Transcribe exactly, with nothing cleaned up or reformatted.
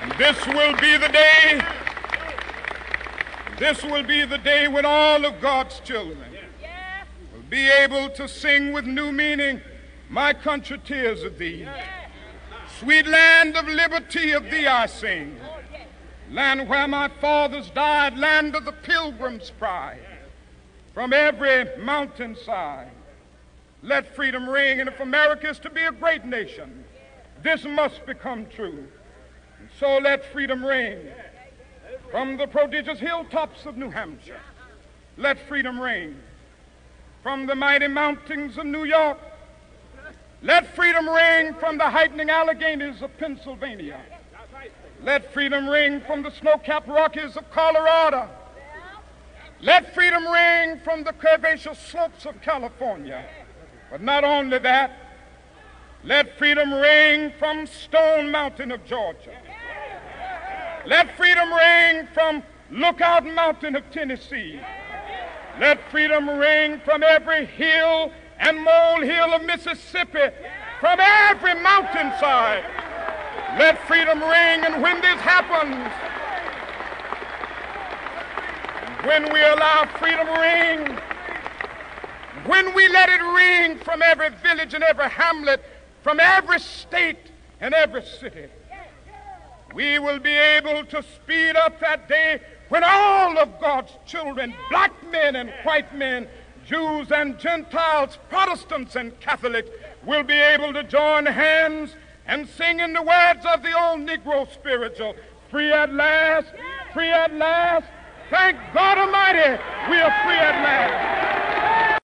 And this will be the day, this will be the day when all of God's children will be able to sing with new meaning, my country, tears of thee. Sweet land of liberty, of thee I sing. Land where my fathers died, land of the pilgrim's pride. From every mountainside, let freedom ring. And if America is to be a great nation, this must become true. And so let freedom ring. From the prodigious hilltops of New Hampshire, let freedom ring. From the mighty mountains of New York, let freedom ring. From the heightening Alleghanies of Pennsylvania, let freedom ring. From the snow-capped Rockies of Colorado, let freedom ring. From the curvaceous slopes of California. But not only that, let freedom ring from Stone Mountain of Georgia. Let freedom ring from Lookout Mountain of Tennessee. Let freedom ring from every hill and molehill of Mississippi, from every mountainside. Let freedom ring. And when this happens, when we allow freedom ring, when we let it ring from every village and every hamlet, from every state and every city, we will be able to speed up that day when all of God's children, black men and white men, Jews and Gentiles, Protestants and Catholics, will be able to join hands and sing in the words of the old Negro spiritual, free at last, free at last. Thank God Almighty, we are free at last.